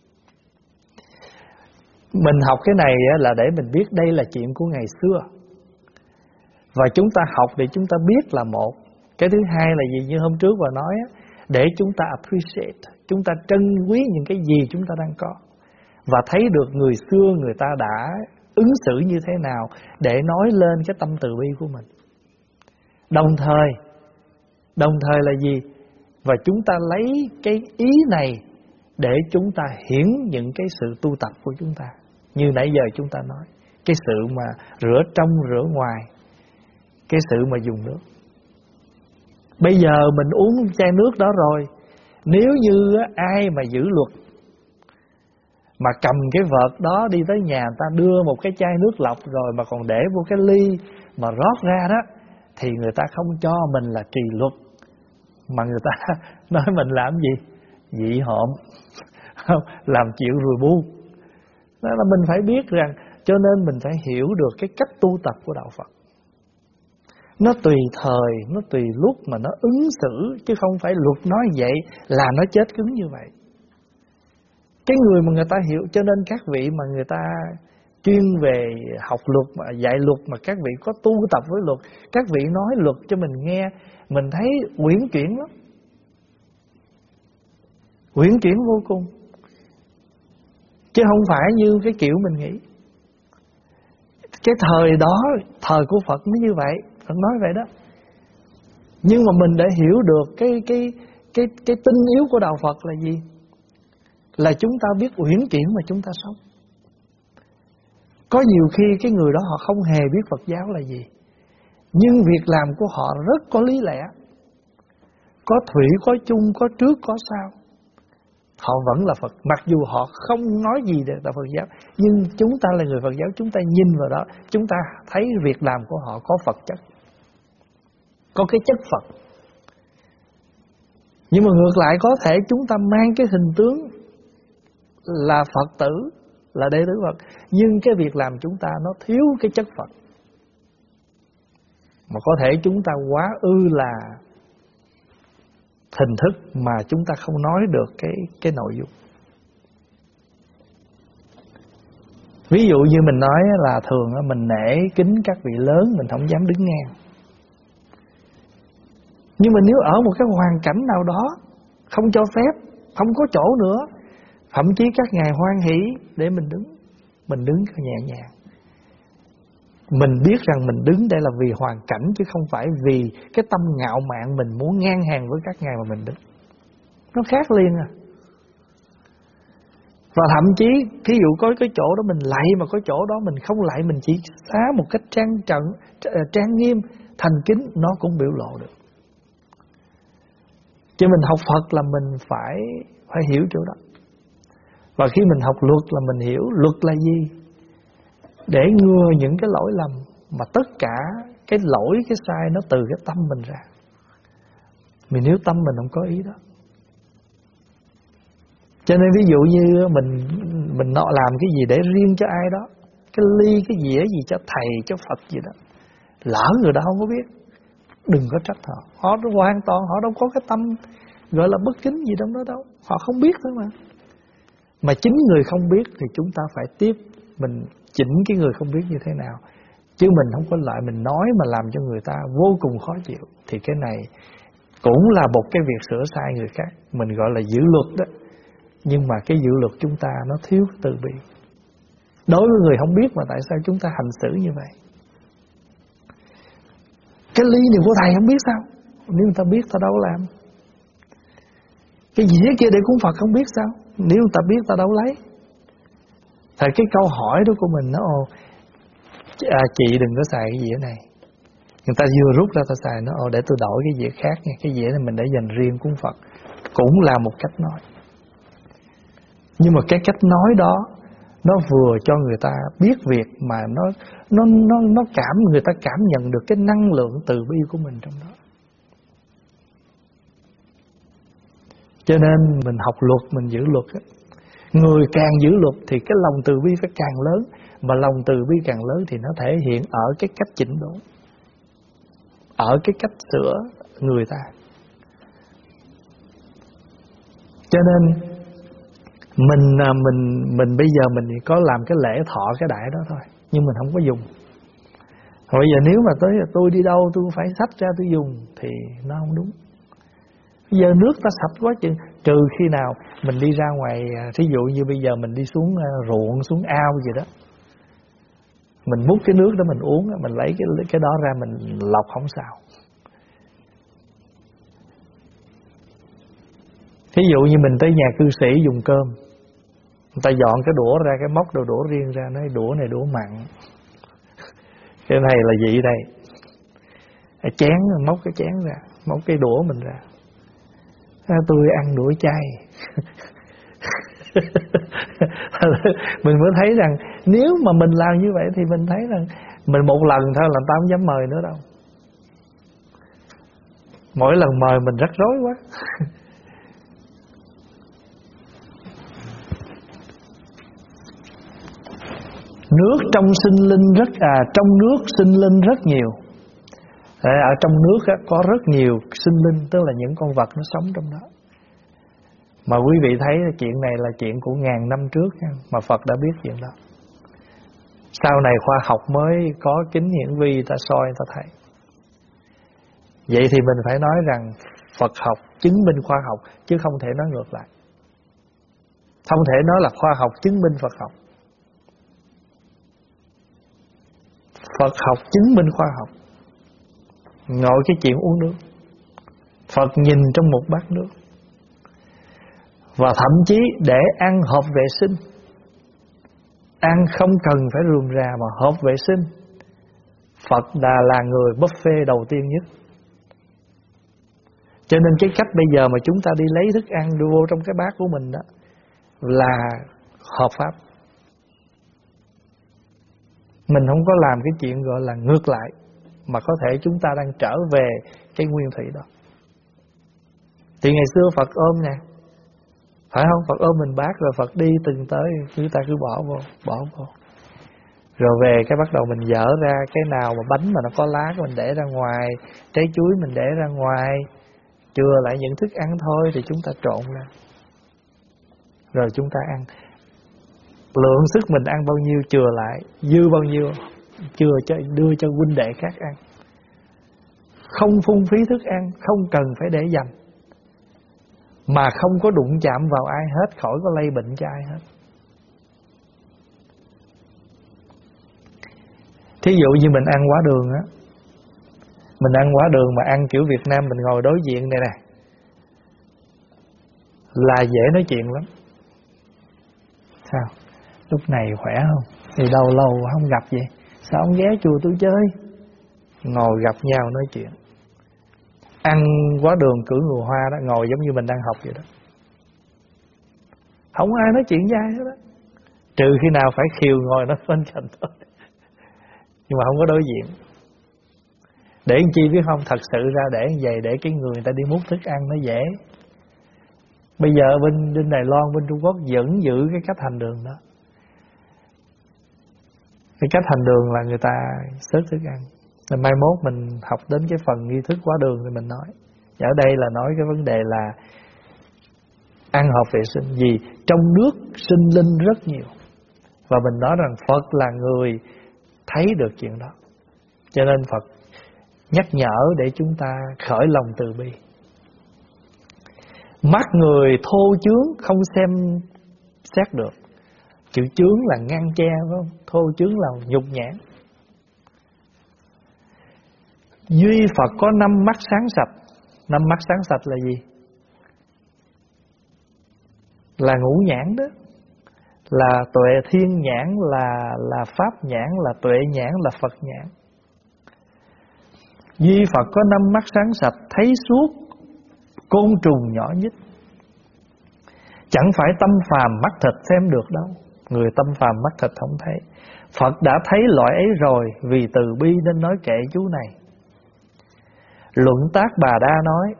Speaker 1: Mình học cái này là để mình biết đây là chuyện của ngày xưa, và chúng ta học để chúng ta biết là một. Cái thứ hai là gì, như hôm trước bà nói, để chúng ta appreciate, chúng ta trân quý những cái gì chúng ta đang có, và thấy được người xưa người ta đã ứng xử như thế nào để nói lên cái tâm từ bi của mình. Đồng thời Đồng thời là gì? Và chúng ta lấy cái ý này để chúng ta hiển những cái sự tu tập của chúng ta. Như nãy giờ chúng ta nói, cái sự mà rửa trong rửa ngoài, cái sự mà dùng nước. Bây giờ mình uống chai nước đó rồi, nếu như ai mà giữ luật, mà cầm cái vợt đó đi tới nhà người ta đưa một cái chai nước lọc rồi mà còn để vô cái ly mà rót ra đó, thì người ta không cho mình là trì luật, mà người ta nói mình làm gì? Dị hợm, làm chuyện rùi bu. Đó là mình phải biết rằng, cho nên mình phải hiểu được cái cách tu tập của đạo Phật. Nó tùy thời, nó tùy lúc mà nó ứng xử, chứ không phải luật nói vậy là nó chết cứng như vậy. Cái người mà người ta hiểu, cho nên các vị mà người ta chuyên về học luật mà dạy luật, mà các vị có tu tập với luật, các vị nói luật cho mình nghe, mình thấy uyển chuyển lắm, uyển chuyển vô cùng, chứ không phải như cái kiểu mình nghĩ. Cái thời đó, thời của Phật mới như vậy, Phật nói vậy đó. Nhưng mà mình để hiểu được cái cái cái cái tinh yếu của đạo Phật là gì? Là chúng ta biết uyển chuyển mà chúng ta sống. Có nhiều khi cái người đó họ không hề biết Phật giáo là gì, nhưng việc làm của họ rất có lý lẽ. Có thủy, có chung, có trước, có sau. Họ vẫn là Phật. Mặc dù họ không nói gì để là Phật giáo, nhưng chúng ta là người Phật giáo, chúng ta nhìn vào đó, chúng ta thấy việc làm của họ có Phật chất, có cái chất Phật. Nhưng mà ngược lại có thể chúng ta mang cái hình tướng là Phật tử, là đệ tử Phật, nhưng cái việc làm chúng ta nó thiếu cái chất Phật. Mà có thể chúng ta quá ư là hình thức mà chúng ta không nói được cái, cái nội dung. Ví dụ như mình nói là thường mình nể kính các vị lớn, mình không dám đứng ngang. Nhưng mà nếu ở một cái hoàn cảnh nào đó không cho phép, không có chỗ nữa, thậm chí các ngài hoan hỷ để mình đứng, mình đứng nhẹ nhàng. Mình biết rằng mình đứng đây là vì hoàn cảnh, chứ không phải vì cái tâm ngạo mạn mình muốn ngang hàng với các ngài mà mình đứng. Nó khác liền à. Và thậm chí thí dụ có cái chỗ đó mình lạy, mà có chỗ đó mình không lạy, mình chỉ xá một cách trang trọng, trang nghiêm, thành kính, nó cũng biểu lộ được. Chứ mình học Phật là mình phải phải hiểu chỗ đó. Và khi mình học luật là mình hiểu luật là gì, để ngừa những cái lỗi lầm. Mà tất cả cái lỗi, cái sai nó từ cái tâm mình ra. Mình nếu tâm mình không có ý đó. Cho nên ví dụ như mình Mình nọ làm cái gì để riêng cho ai đó, cái ly, cái dĩa gì cho thầy, cho Phật gì đó, lỡ người đó không có biết, đừng có trách họ. Họ hoàn toàn họ đâu có cái tâm gọi là bất kính gì trong đó đâu. Họ không biết thôi mà. Mà chính người không biết thì chúng ta phải tiếp, mình chỉnh cái người không biết như thế nào. Chứ mình không có lại mình nói mà làm cho người ta vô cùng khó chịu. Thì cái này cũng là một cái việc sửa sai người khác. Mình gọi là giữ luật đó. Nhưng mà cái giữ luật chúng ta nó thiếu từ bi. Đối với người không biết mà tại sao chúng ta hành xử như vậy. Cái ly này của thầy không biết sao? Nếu người ta biết ta đâu làm. Cái dĩa kia để cúng Phật không biết sao? Nếu người ta biết ta đâu lấy. Tại cái câu hỏi đó của mình nó ồ, à, chị đừng có xài cái dĩa này. Người ta vừa rút ra ta xài nó ồ, để tôi đổi cái dĩa khác nha. Cái dĩa này mình để dành riêng cúng Phật. Cũng là một cách nói. Nhưng mà cái cách nói đó nó vừa cho người ta biết việc, mà nó nó nó nó cảm người ta cảm nhận được cái năng lượng từ bi của mình trong đó. Cho nên mình học luật, mình giữ luật ấy. Người càng giữ luật thì cái lòng từ bi phải càng lớn, mà lòng từ bi càng lớn thì nó thể hiện ở cái cách chỉnh đốn, ở cái cách sửa người ta. Cho nên Mình mình mình bây giờ mình có làm cái lễ thọ cái đại đó thôi, nhưng mình không có dùng. Bây giờ nếu mà tới tôi đi đâu tôi phải xách ra tôi dùng thì nó không đúng. Bây giờ nước ta sạch quá chừng, trừ khi nào mình đi ra ngoài, thí dụ như bây giờ mình đi xuống ruộng, xuống ao gì đó, mình múc cái nước đó mình uống, mình lấy cái cái đó ra mình lọc không sao. Thí dụ như mình tới nhà cư sĩ dùng cơm, người ta dọn cái đũa ra, cái móc đồ đũa riêng ra, nói đũa này đũa mặn, cái này là gì đây? Chén, móc cái chén ra, móc cái đũa mình ra. À, tôi ăn đũa chay. Mình mới thấy rằng nếu mà mình làm như vậy thì mình thấy rằng mình một lần thôi là tao không dám mời nữa đâu. Mỗi lần mời mình rắc rối quá. Nước trong sinh linh rất à trong nước sinh linh rất nhiều. Ở trong nước á, có rất nhiều sinh linh, tức là những con vật nó sống trong đó. Mà quý vị thấy chuyện này là chuyện của ngàn năm trước nha, mà Phật đã biết chuyện đó. Sau này khoa học mới có kính hiển vi, ta soi ta thấy. Vậy thì mình phải nói rằng Phật học chứng minh khoa học, chứ không thể nói ngược lại. Không thể nói là khoa học chứng minh Phật học. Phật học chứng minh khoa học. Ngồi cái chuyện uống nước, Phật nhìn trong một bát nước. Và thậm chí để ăn hợp vệ sinh, ăn không cần phải rườm rà mà hợp vệ sinh, Phật đã là người buffet đầu tiên nhất. Cho nên cái cách bây giờ mà chúng ta đi lấy thức ăn đưa vô trong cái bát của mình đó là hợp pháp. Mình không có làm cái chuyện gọi là ngược lại, mà có thể chúng ta đang trở về cái nguyên thủy đó. Thì ngày xưa Phật ôm nè, phải không? Phật ôm mình bát rồi Phật đi từng tới, chúng ta cứ bỏ vô, bỏ vô. Rồi về cái bắt đầu mình dỡ ra cái nào mà bánh mà nó có lá mình để ra ngoài, trái chuối mình để ra ngoài, chừa lại những thức ăn thôi thì chúng ta trộn ra. Rồi chúng ta ăn. Lượng sức mình ăn bao nhiêu chừa lại, dư bao nhiêu chừa cho đưa cho huynh đệ khác ăn. Không phung phí thức ăn, không cần phải để dành, mà không có đụng chạm vào ai hết, khỏi có lây bệnh cho ai hết. Thí dụ như mình ăn quá đường á, mình ăn quá đường mà ăn kiểu Việt Nam mình ngồi đối diện này nè, là dễ nói chuyện lắm. Sao? Lúc này khỏe không? Thì lâu lâu không gặp vậy. Sao ông ghé chùa tôi chơi? Ngồi gặp nhau nói chuyện. Ăn quá đường cử người Hoa đó, ngồi giống như mình đang học vậy đó. Không ai nói chuyện với ai hết đó, trừ khi nào phải khiều ngồi nó bên cạnh thôi. Nhưng mà không có đối diện. Để làm chi biết không? Thật sự ra để như vậy, để cái người người ta đi múc thức ăn nó dễ. Bây giờ bên, bên Đài Loan, bên Trung Quốc vẫn giữ cái cách hành đường đó. Cái cách hành đường là người ta xớt thức ăn. Rồi mai mốt mình học đến cái phần nghi thức quá đường thì mình nói. Ở đây là nói cái vấn đề là ăn hợp vệ sinh. Vì trong nước sinh linh rất nhiều, và mình nói rằng Phật là người thấy được chuyện đó. Cho nên Phật nhắc nhở để chúng ta khởi lòng từ bi. Mắt người thô chướng không xem xét được. Chữ chướng là ngăn che, phải không? Thô chướng là nhục nhãn. Duy Phật có năm mắt sáng sạch. Năm mắt sáng sạch là gì? Là ngũ nhãn đó. Là tuệ thiên nhãn, là, là pháp nhãn, là tuệ nhãn, là Phật nhãn. Duy Phật có năm mắt sáng sạch, thấy suốt côn trùng nhỏ nhất. Chẳng phải tâm phàm mắt thịt xem được đâu. Người tâm phàm mắt thịt không thấy. Phật đã thấy loại ấy rồi, vì từ bi nên nói kệ chú này. Luận Tác Bà Đa nói,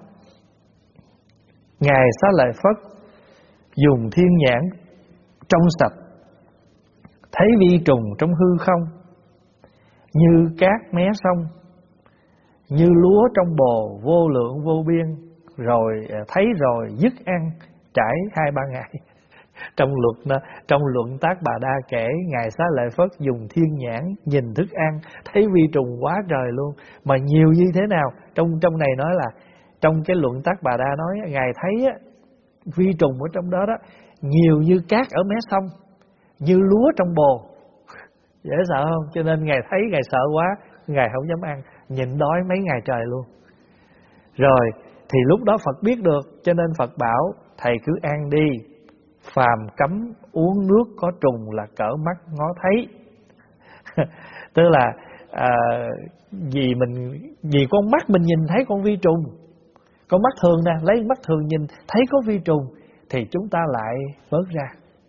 Speaker 1: Ngài Xá Lợi Phất dùng thiên nhãn trong sạch, thấy vi trùng trong hư không, như cát mé sông, như lúa trong bồ vô lượng vô biên, rồi thấy rồi dứt ăn trải hai ba ngày. Trong luật trong luận Tác Bà Đa kể Ngài Xá Lợi Phất dùng thiên nhãn nhìn thức ăn, thấy vi trùng quá trời luôn, mà nhiều như thế nào. Trong trong này nói là trong cái luận Tác Bà Đa nói Ngài thấy á, vi trùng ở trong đó đó nhiều như cát ở mé sông, như lúa trong bồ. Dễ sợ không? Cho nên Ngài thấy Ngài sợ quá, Ngài không dám ăn, nhịn đói mấy ngày trời luôn. Rồi thì lúc đó Phật biết được, cho nên Phật bảo thầy cứ ăn đi, phàm cấm uống nước có trùng là cỡ mắt ngó thấy. Tức là à, vì mình vì con mắt mình nhìn thấy con vi trùng, con mắt thường nè, lấy mắt thường nhìn thấy có vi trùng thì chúng ta lại vớt ra.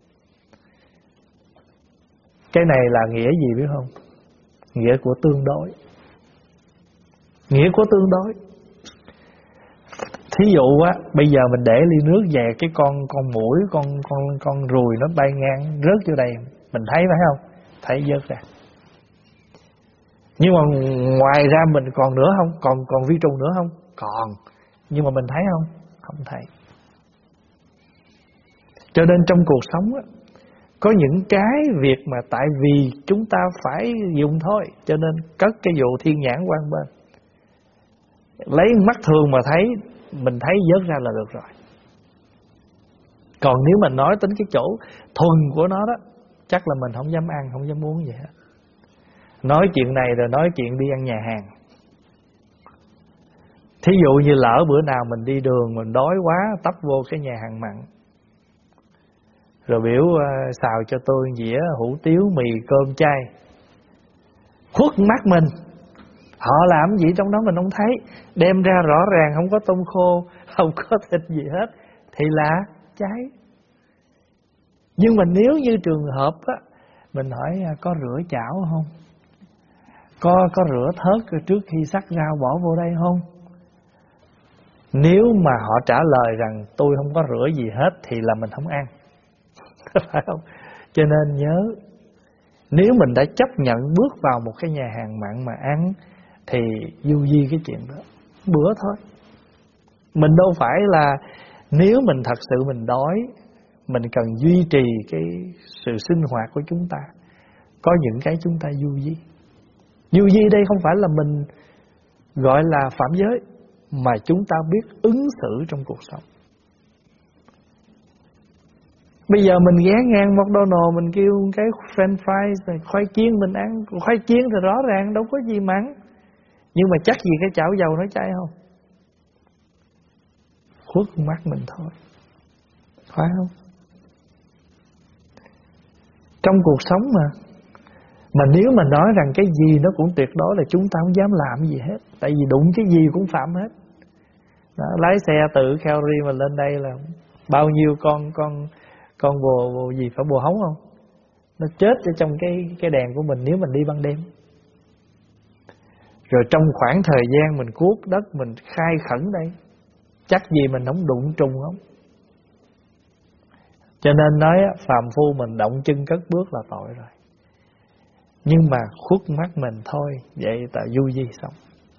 Speaker 1: Cái này là nghĩa gì biết không? Nghĩa của tương đối. Nghĩa của tương đối. Thí dụ á, bây giờ mình để ly nước về, cái con con muỗi, con con con ruồi nó bay ngang rớt vô đây, mình thấy phải không? Thấy vớt ra. Nhưng mà ngoài ra mình còn nữa không? Còn còn vi trùng nữa không? Còn. Nhưng mà mình thấy không? Không thấy. Cho nên trong cuộc sống á, có những cái việc mà tại vì chúng ta phải dùng thôi, cho nên cất cái vụ thiên nhãn quan bên. Lấy mắt thường mà thấy, mình thấy vớt ra là được rồi. Còn nếu mình nói tính cái chỗ thuần của nó đó, chắc là mình không dám ăn, không dám uống gì hết. Nói chuyện này rồi nói chuyện đi ăn nhà hàng. Thí dụ như lỡ bữa nào mình đi đường, mình đói quá, tấp vô cái nhà hàng mặn, rồi biểu uh, xào cho tôi dĩa hủ tiếu, mì, cơm chay, khuất mắt mình, Họ làm gì trong đó mình không thấy, đem ra rõ ràng không có tôm khô, không có thịt gì hết, thì là cháy. Nhưng mà nếu như trường hợp á, mình hỏi có rửa chảo không, Có có rửa thớt trước khi sắc rau bỏ vô đây không? Nếu mà họ trả lời rằng tôi không có rửa gì hết thì là mình không ăn. Phải không? Cho nên nhớ, nếu mình đã chấp nhận bước vào một cái nhà hàng mặn mà ăn thì du di cái chuyện đó, bữa thôi. Mình đâu phải là, nếu mình thật sự mình đói, mình cần duy trì cái sự sinh hoạt của chúng ta, có những cái chúng ta du di. Du di đây không phải là mình gọi là phạm giới, mà chúng ta biết ứng xử trong cuộc sống. Bây giờ mình ghé ngang McDonald's, mình kêu cái French fries, khoai chiên mình ăn. Khoai chiên thì rõ ràng đâu có gì mặn, nhưng mà chắc gì cái chảo dầu nó cháy không? Khuất mắt mình thôi, phải không? Trong cuộc sống mà Mà nếu mà nói rằng cái gì nó cũng tuyệt đối là chúng ta không dám làm gì hết. Tại vì đụng cái gì cũng phạm hết đó. Lái xe tự carry mà lên đây là bao nhiêu con Con con bồ, bồ gì phải bồ hóng không? Nó chết ở trong cái cái đèn của mình nếu mình đi ban đêm. Rồi trong khoảng thời gian mình cuốc đất, mình khai khẩn đây, chắc gì mình không đụng trùng không? Cho nên nói phàm phu mình động chân cất bước là tội rồi. Nhưng mà khuất mắt mình thôi, vậy ta du di xong.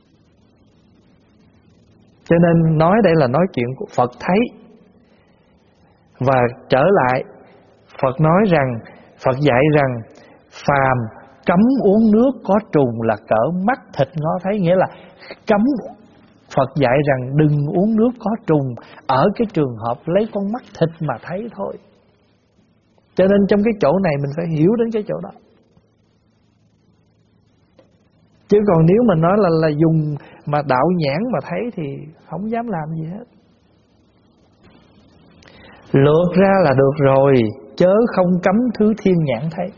Speaker 1: Cho nên nói đây là nói chuyện của Phật thấy. Và trở lại, Phật nói rằng, Phật dạy rằng phàm cấm uống nước có trùng là cỡ mắt thịt ngó thấy. Nghĩa là cấm, Phật dạy rằng đừng uống nước có trùng ở cái trường hợp lấy con mắt thịt mà thấy thôi. Cho nên trong cái chỗ này mình phải hiểu đến cái chỗ đó. Chứ còn nếu mà nói là là dùng mà đạo nhãn mà thấy thì không dám làm gì hết. Lược ra là được rồi, chớ không cấm thứ thiên nhãn thấy.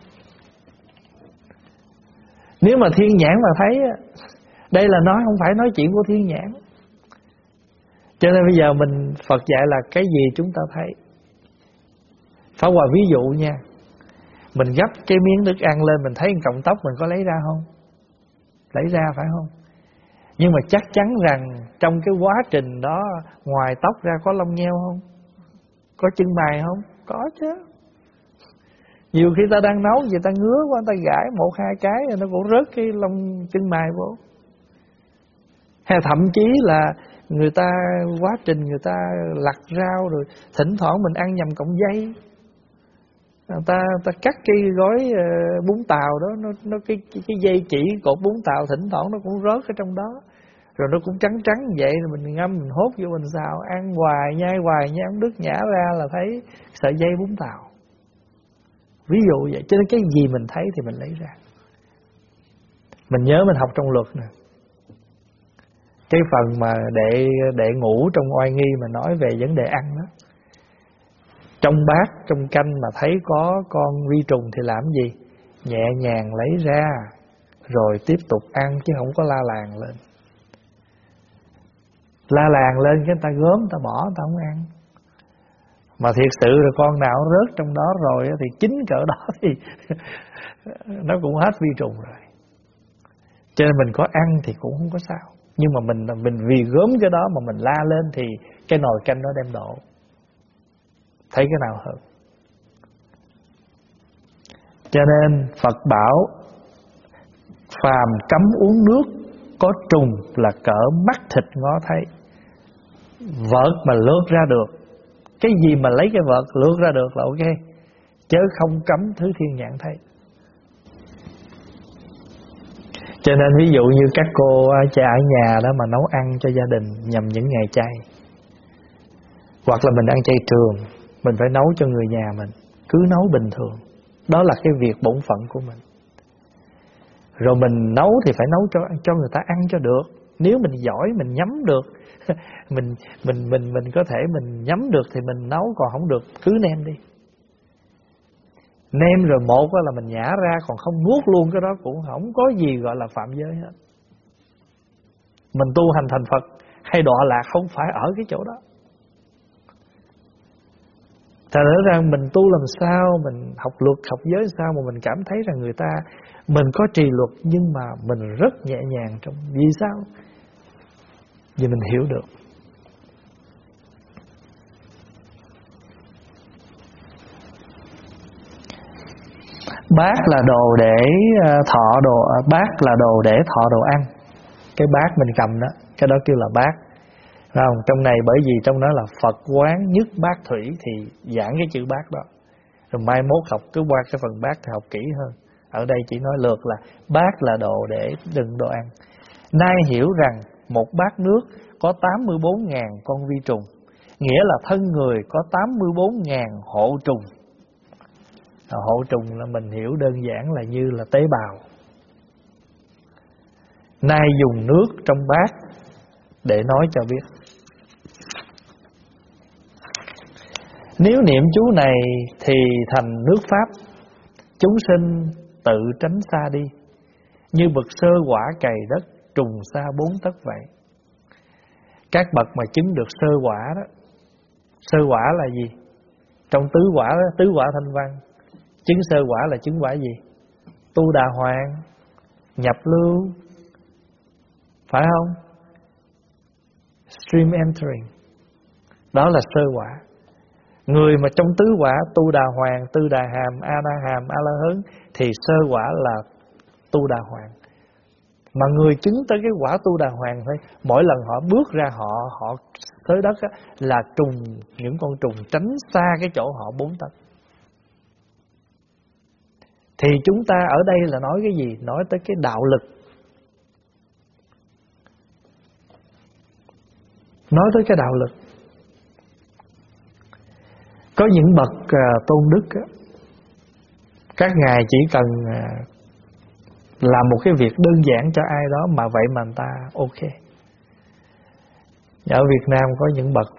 Speaker 1: Nếu mà thiên nhãn mà thấy, đây là nói không phải nói chuyện của thiên nhãn. Cho nên bây giờ mình Phật dạy là cái gì chúng ta thấy. Phá Hòa ví dụ nha, mình gấp cái miếng thức ăn lên, mình thấy cọng tóc mình có lấy ra không? Lấy ra phải không? Nhưng mà chắc chắn rằng trong cái quá trình đó, ngoài tóc ra có lông nheo không? Có chân mày không? Có chứ. Nhiều khi ta đang nấu, người ta ngứa quá, ta gãi một hai cái rồi nó cũng rớt cái lông chân mày vô. Hay thậm chí là người ta quá trình người ta lặt rau rồi thỉnh thoảng mình ăn nhầm cọng dây, ta ta cắt cái gói uh, bún tàu đó, nó nó cái cái, cái dây chỉ cột bún tàu thỉnh thoảng nó cũng rớt ở trong đó, rồi nó cũng trắng trắng vậy, rồi mình ngâm mình hốt vô mình xào ăn hoài nhai hoài nhai không đứt, nhả ra là thấy sợi dây bún tàu. Ví dụ vậy. Cho nên cái gì mình thấy thì mình lấy ra. Mình nhớ mình học trong luật nè, cái phần mà đệ đệ ngũ trong oai nghi mà nói về vấn đề ăn đó, trong bát trong canh mà thấy có con vi trùng thì làm gì? Nhẹ nhàng lấy ra rồi tiếp tục ăn, chứ không có la làng lên. La làng lên cái ta gớm, ta bỏ, ta không ăn. Mà thiệt sự rồi con nào rớt trong đó rồi thì chính cỡ đó thì nó cũng hết vi trùng rồi. Cho nên mình có ăn thì cũng không có sao. Nhưng mà mình mình vì gớm cái đó mà mình la lên thì cái nồi canh nó đem đổ. Thấy cái nào hơn? Cho nên Phật bảo phàm cấm uống nước có trùng là cỡ mắt thịt ngó thấy. Vợt mà lướt ra được, cái gì mà lấy cái vợt lướt ra được là ok, chớ không cấm thứ thiên nhãn thấy. Cho nên ví dụ như các cô cha ở nhà đó mà nấu ăn cho gia đình nhằm những ngày chay, hoặc là mình ăn chay trường, mình phải nấu cho người nhà mình, cứ nấu bình thường. Đó là cái việc bổn phận của mình. Rồi mình nấu thì phải nấu cho cho người ta ăn cho được. Nếu mình giỏi mình nhắm được, mình mình mình mình có thể mình nhắm được thì mình nấu, còn không được cứ nêm đi. Nêm rồi một là mình nhả ra, còn không nuốt luôn cái đó cũng không có gì gọi là phạm giới hết. Mình tu hành thành Phật hay đọa lạc không phải ở cái chỗ đó. Thật ra mình tu làm sao, mình học luật, học giới sao mà mình cảm thấy rằng người ta, mình có trì luật nhưng mà mình rất nhẹ nhàng trong. Vì sao? Vì mình hiểu được. Bát là đồ để thọ đồ, bát là đồ để thọ đồ ăn. Cái bát mình cầm đó, cái đó kêu là bát. Không, trong này bởi vì trong đó là Phật quán nhất bát thủy thì giảng cái chữ bát đó. Rồi mai mốt học cứ qua cái phần bát thì học kỹ hơn. Ở đây chỉ nói lược là bát là đồ để đựng đồ ăn. Nay hiểu rằng một bát nước có tám mươi bốn nghìn con vi trùng, nghĩa là thân người có tám mươi bốn nghìn hộ trùng. Hộ trùng là mình hiểu đơn giản là như là tế bào. Nay dùng nước trong bát để nói cho biết. Nếu niệm chú này thì thành nước pháp, chúng sinh tự tránh xa đi, như bậc sơ quả cày đất, trùng xa bốn tấc vậy. Các bậc mà chứng được sơ quả đó, sơ quả là gì? Trong tứ quả đó, tứ quả thanh văn, chứng sơ quả là chứng quả gì? Tu đà hoàng, nhập lưu, phải không? Stream entering, đó là sơ quả. Người mà trong tứ quả tu đà hoàng, tư đà hàm, a na hàm, a la hớn thì sơ quả là tu đà hoàng. Mà người chứng tới cái quả tu đà hoàng thôi, mỗi lần họ bước ra họ họ tới đất á, là trùng, những con trùng tránh xa cái chỗ họ bốn tấc. Thì chúng ta ở đây là nói cái gì? Nói tới cái đạo lực. Nói tới cái đạo lực. Có những bậc uh, tôn đức á, các ngài chỉ cần uh, làm một cái việc đơn giản cho ai đó mà vậy mà người ta ok. Ở Việt Nam có những bậc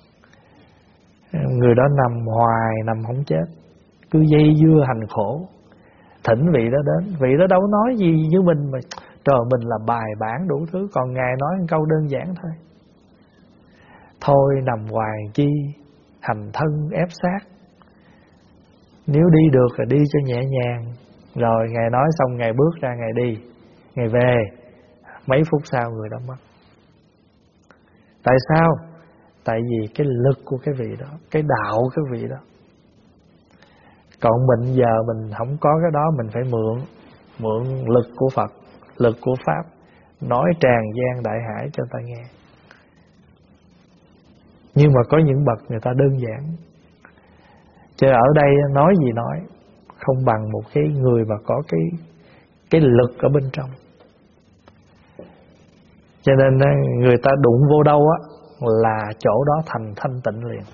Speaker 1: người đó nằm hoài, nằm không chết, cứ dây dưa hành khổ, thỉnh vị đó đến. Vị đó đâu nói gì với mình mà trời, mình là bài bản đủ thứ, còn ngài nói một câu đơn giản thôi. Thôi nằm hoài chi, hành thân ép sát, nếu đi được thì đi cho nhẹ nhàng. Rồi ngài nói xong ngài bước ra, ngài đi, ngài về, mấy phút sau người đó mất. Tại sao? Tại vì cái lực của cái vị đó, cái đạo của cái vị đó. Còn mình giờ mình không có cái đó, mình phải mượn Mượn lực của Phật, lực của Pháp, nói tràn gian đại hải cho ta nghe. Nhưng mà có những bậc người ta đơn giản, chứ ở đây nói gì nói, không bằng một cái người mà có cái cái lực ở bên trong. Cho nên người ta đụng vô đâu á là chỗ đó thành thanh tịnh liền.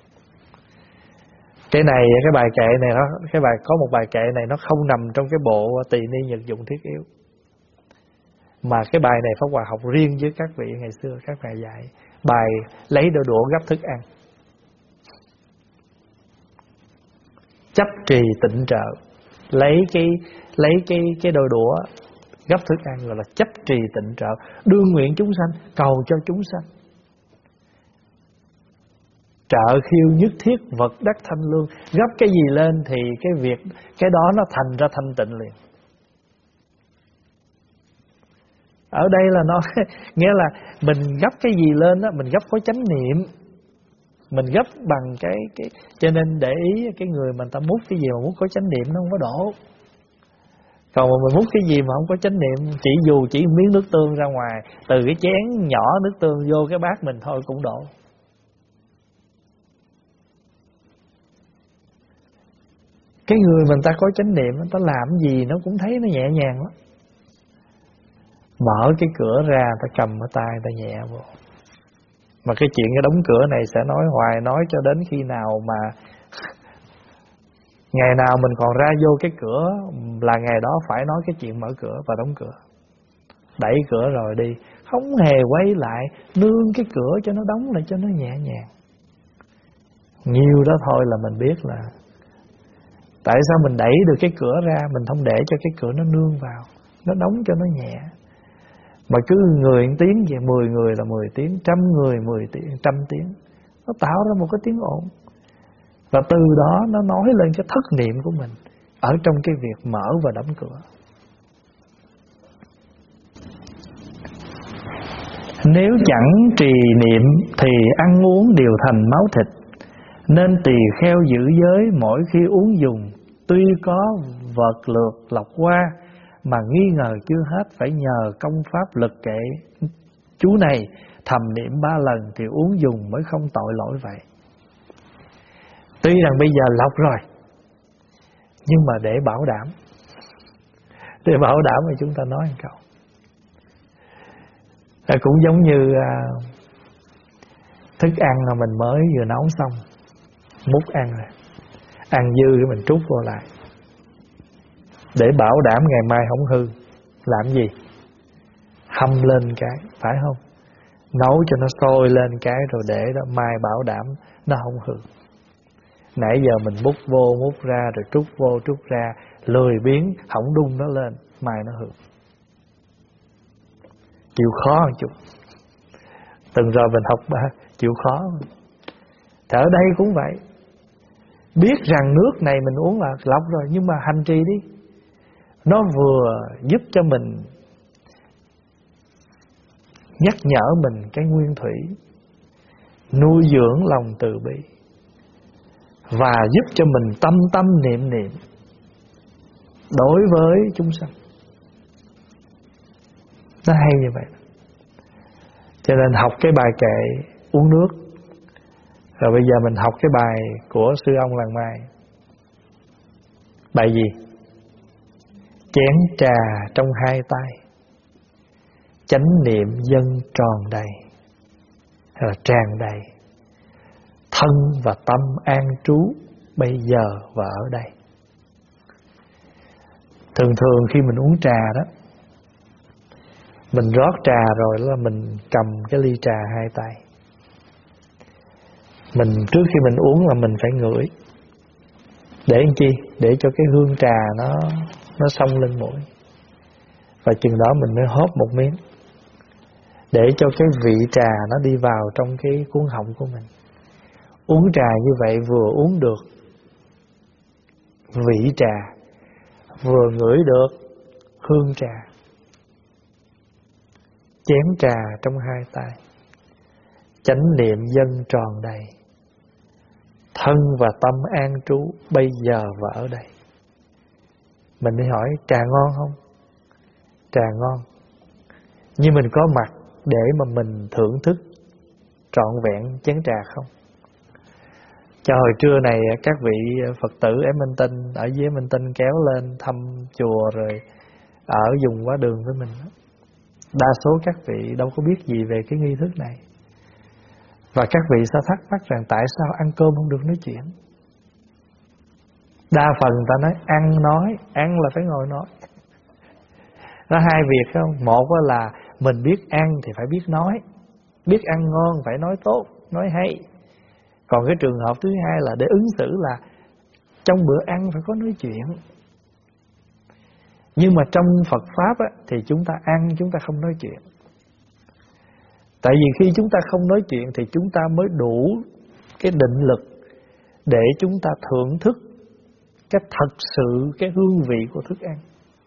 Speaker 1: Cái này, cái bài kệ này nó, cái bài có một bài kệ này nó không nằm trong cái bộ Tỳ Ni Nhật Dụng Thiết Yếu, mà cái bài này Pháp Hòa học riêng với các vị ngày xưa, các ngài dạy bài lấy đôi đũa gắp thức ăn. Chấp trì tịnh trợ, lấy cái lấy cái cái đôi đũa gắp thức ăn gọi là chấp trì tịnh trợ, đương nguyện chúng sanh, cầu cho chúng sanh. Trợ khiêu nhất thiết vật đắc thanh lương, gấp cái gì lên thì cái việc cái đó nó thành ra thanh tịnh liền. Ở đây là nó nghĩa là mình gấp cái gì lên đó, mình gấp có chánh niệm, mình gấp bằng cái cái cho nên để ý cái người mà ta múc cái gì mà múc có chánh niệm nó không có đổ. Còn mà mình múc cái gì mà không có chánh niệm, chỉ dù chỉ miếng nước tương ra ngoài từ cái chén nhỏ nước tương vô cái bát mình thôi cũng đổ. Cái người mình ta có chánh niệm, ta làm gì nó cũng thấy nó nhẹ nhàng lắm. Mở cái cửa ra, ta cầm ở tay, ta nhẹ vô. Mà cái chuyện cái đóng cửa này sẽ nói hoài, nói cho đến khi nào mà ngày nào mình còn ra vô cái cửa là ngày đó phải nói cái chuyện mở cửa và đóng cửa. Đẩy cửa rồi đi, không hề quay lại, nương cái cửa cho nó đóng lại cho nó nhẹ nhàng. Nhiều đó thôi là mình biết là tại sao mình đẩy được cái cửa ra, mình không để cho cái cửa nó nương vào, nó đóng cho nó nhẹ. Mà cứ người một tiếng vậy, mười người là mười tiếng, trăm người mười tiếng, trăm tiếng. Nó tạo ra một cái tiếng ồn. Và từ đó nó nói lên cái thất niệm của mình ở trong cái việc mở và đóng cửa. Nếu chẳng trì niệm thì ăn uống đều thành máu thịt, nên tỳ kheo giữ giới mỗi khi uống dùng, tuy có vật lược lọc qua mà nghi ngờ chưa hết, phải nhờ công pháp lực kệ chú này thầm niệm ba lần thì uống dùng mới không tội lỗi vậy. Tuy rằng bây giờ lọc rồi, nhưng mà để bảo đảm, để bảo đảm thì chúng ta nói một câu. À, cũng giống như à, thức ăn là mình mới vừa nấu xong, múc ăn rồi, ăn dư thì mình trút vô lại để bảo đảm ngày mai không hư. Làm gì? Hâm lên cái, phải không? Nấu cho nó sôi lên cái rồi để đó, mai bảo đảm nó không hư. Nãy giờ mình múc vô múc ra rồi trút vô trút ra, lười biếng không đun nó lên, mai nó hư. Chịu khó một chút. Từng rồi mình học ba chịu khó. Thì ở đây cũng vậy. Biết rằng nước này mình uống là lọc rồi, nhưng mà hành trì đi. Nó vừa giúp cho mình nhắc nhở mình cái nguyên thủy, nuôi dưỡng lòng từ bi, và giúp cho mình tâm tâm niệm niệm đối với chúng sanh. Nó hay như vậy. Cho nên học cái bài kệ uống nước, rồi bây giờ mình học cái bài của sư ông Làng Mai. Bài gì? Chén trà trong hai tay, chánh niệm dân tròn đầy, hay là tràn đầy, thân và tâm an trú bây giờ và ở đây. Thường thường khi mình uống trà đó, mình rót trà rồi là mình cầm cái ly trà hai tay. Mình trước khi mình uống là mình phải ngửi. Để làm chi? Để cho cái hương trà nó nó xông lên mũi. Và chừng đó mình mới hớp một miếng, để cho cái vị trà nó đi vào trong cái cuống họng của mình. Uống trà như vậy vừa uống được vị trà, vừa ngửi được hương trà. Chén trà trong hai tay, chánh niệm dân tròn đầy, thân và tâm an trú bây giờ và ở đây. Mình đi hỏi trà ngon không? Trà ngon, nhưng mình có mặt để mà mình thưởng thức trọn vẹn chén trà không? Cho hồi trưa này các vị Phật tử ở Minh Tinh, ở dưới Minh Tinh kéo lên thăm chùa rồi ở vùng quá đường với mình. Đa số các vị đâu có biết gì về cái nghi thức này. Và các vị sẽ thắc mắc rằng tại sao ăn cơm không được nói chuyện. Đa phần ta nói ăn nói, ăn là phải ngồi nói. Nó hai việc không? Một là mình biết ăn thì phải biết nói. Biết ăn ngon phải nói tốt, nói hay. Còn cái trường hợp thứ hai là để ứng xử là trong bữa ăn phải có nói chuyện. Nhưng mà trong Phật Pháp á, thì chúng ta ăn chúng ta không nói chuyện. Tại vì khi chúng ta không nói chuyện thì chúng ta mới đủ cái định lực để chúng ta thưởng thức cái thật sự cái hương vị của thức ăn.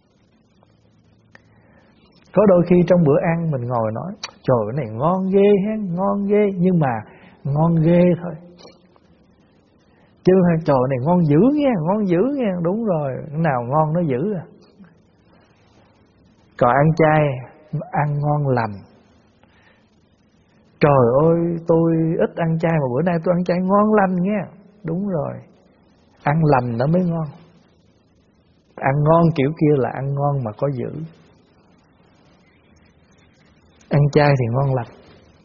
Speaker 1: Có đôi khi trong bữa ăn mình ngồi nói trời cái này ngon ghê ha, ngon ghê, nhưng mà ngon ghê thôi. Chứ trời này ngon dữ nha, ngon dữ nha, đúng rồi, cái nào ngon nó dữ à. Còn ăn chay, ăn ngon lành. Trời ơi, tôi ít ăn chay mà bữa nay tôi ăn chay ngon lành nha. Đúng rồi, ăn lành nó mới ngon. Ăn ngon kiểu kia là ăn ngon mà có dữ. Ăn chay thì ngon lành.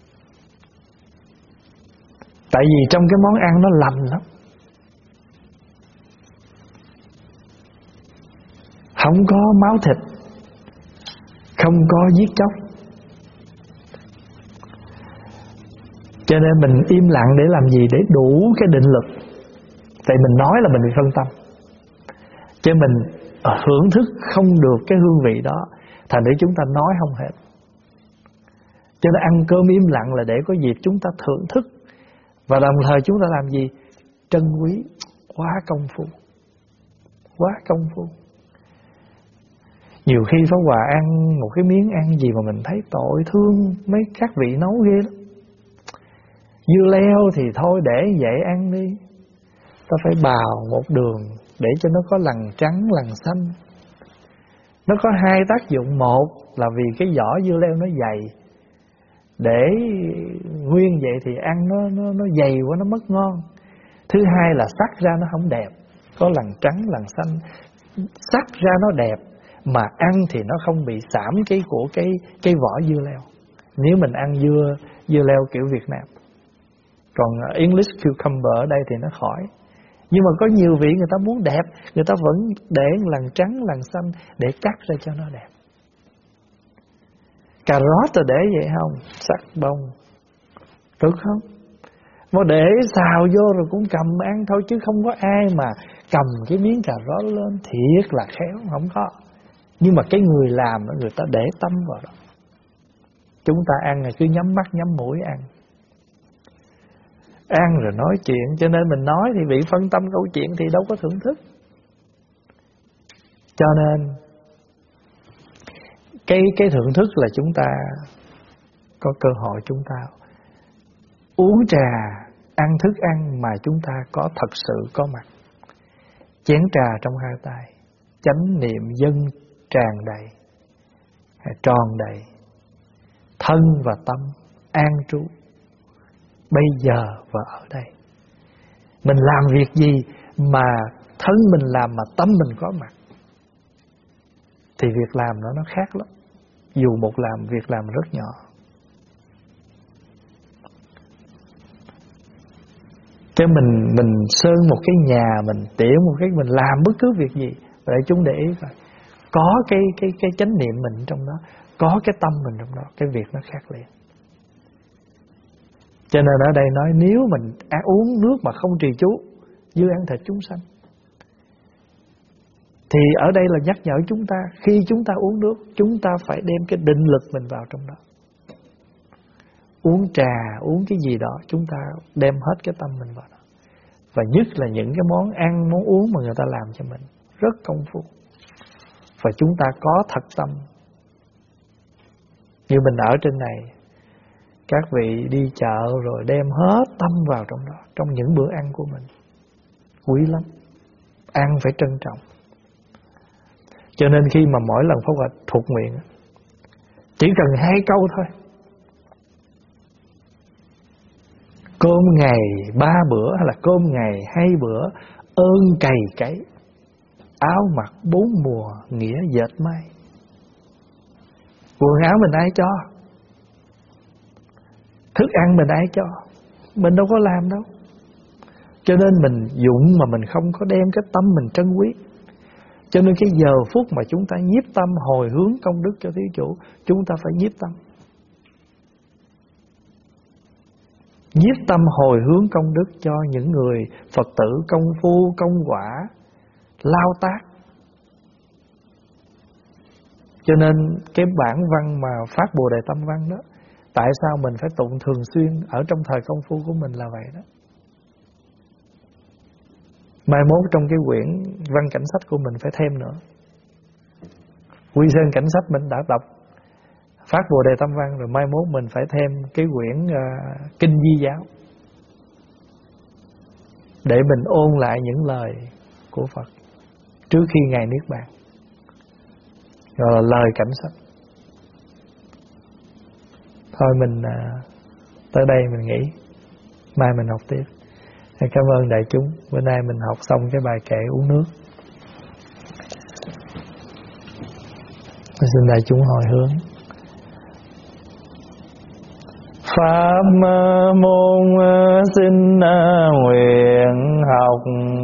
Speaker 1: Tại vì trong cái món ăn nó lành lắm, không có máu thịt, không có giết chóc. Cho nên mình im lặng để làm gì? Để đủ cái định lực. Tại mình nói là mình bị phân tâm, cho mình hưởng thức không được cái hương vị đó, thành để chúng ta nói không hết. Cho nên ăn cơm im lặng là để có dịp chúng ta thưởng thức, và đồng thời chúng ta làm gì? Trân quý. Quá công phu, quá công phu. Nhiều khi Pháp Hòa ăn một cái miếng ăn gì mà mình thấy tội thương mấy các vị nấu ghê lắm. Dưa leo thì thôi để vậy ăn đi, ta phải bào một đường để cho nó có lằn trắng lằn xanh. Nó có hai tác dụng. Một là vì cái vỏ dưa leo nó dày, để nguyên vậy thì ăn nó nó nó dày quá, nó mất ngon. Thứ hai là sắc ra nó không đẹp, có lằn trắng lằn xanh. Sắc ra nó đẹp mà ăn thì nó không bị xảm cái của cái cái vỏ dưa leo. Nếu mình ăn dưa dưa leo kiểu Việt Nam. Còn English cucumber ở đây thì nó khỏi. Nhưng mà có nhiều vị người ta muốn đẹp, người ta vẫn để lằn trắng lằn xanh để cắt ra cho nó đẹp. Cà rốt là để vậy không? Sắc bông được không? Mà để xào vô rồi cũng cầm ăn thôi, chứ không có ai mà cầm cái miếng cà rốt lên thiệt là khéo, không có. Nhưng mà cái người làm người ta để tâm vào đó. Chúng ta ăn là cứ nhắm mắt nhắm mũi ăn. Ăn rồi nói chuyện, cho nên mình nói thì bị phân tâm câu chuyện thì đâu có thưởng thức. Cho nên cái cái thưởng thức là chúng ta có cơ hội chúng ta uống trà, ăn thức ăn mà chúng ta có thật sự có mặt. Chén trà trong hai tay, chánh niệm dân tràn đầy, tròn đầy, thân và tâm an trú bây giờ và ở đây. Mình làm việc gì mà thân mình làm mà tâm mình có mặt thì việc làm nó nó khác lắm. Dù một làm việc làm rất nhỏ. Cho mình mình sơn một cái nhà, mình tỉa một cái, mình làm bất cứ việc gì, để chúng để ý coi, có cái cái cái chánh niệm mình trong đó, có cái tâm mình trong đó, cái việc nó khác liền. Cho nên ở đây nói nếu mình ăn uống nước mà không trì chú, như ăn thịt chúng sanh, thì ở đây là nhắc nhở chúng ta, khi chúng ta uống nước, chúng ta phải đem cái định lực mình vào trong đó. Uống trà, uống cái gì đó, chúng ta đem hết cái tâm mình vào đó. Và nhất là những cái món ăn, món uống mà người ta làm cho mình rất công phu, và chúng ta có thật tâm. Như mình ở trên này, các vị đi chợ rồi đem hết tâm vào trong đó, trong những bữa ăn của mình. Quý lắm. Ăn phải trân trọng. Cho nên khi mà mỗi lần Pháp Hòa thuộc nguyện, chỉ cần hai câu thôi. Cơm ngày ba bữa hay là cơm ngày hai bữa, ơn cày cấy, áo mặc bốn mùa, nghĩa dệt may. Quần áo mình ai cho? Thức ăn mình ai cho? Mình đâu có làm đâu. Cho nên mình dụng mà mình không có đem cái tâm mình trân quý. Cho nên cái giờ phút mà chúng ta nhiếp tâm hồi hướng công đức cho Thí Chủ, chúng ta phải nhiếp tâm. Nhiếp tâm hồi hướng công đức cho những người Phật tử công phu, công quả, lao tác. Cho nên cái bản văn mà phát Bồ Đề Tâm Văn đó, tại sao mình phải tụng thường xuyên ở trong thời công phu của mình là vậy đó. Mai mốt trong cái quyển văn cảnh sách của mình phải thêm nữa. Quy Sơn cảnh sách mình đã đọc phát Bồ Đề Tâm Văn rồi, mai mốt mình phải thêm cái quyển uh, Kinh Di Giáo để mình ôn lại những lời của Phật trước khi Ngài niết bàn, gọi là lời cảnh sách. Thôi mình uh, tới đây mình nghỉ, mai mình học tiếp. Cảm ơn đại chúng. Bữa nay mình học xong cái bài kệ uống nước. Xin đại chúng hồi hướng. Pháp môn xin nguyện học,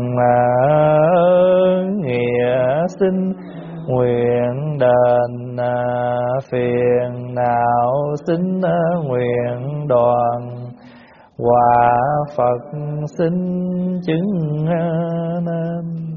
Speaker 1: nghĩa xin nguyện đền phiền não, xin nguyện đoàn quả Phật xin chứng nên.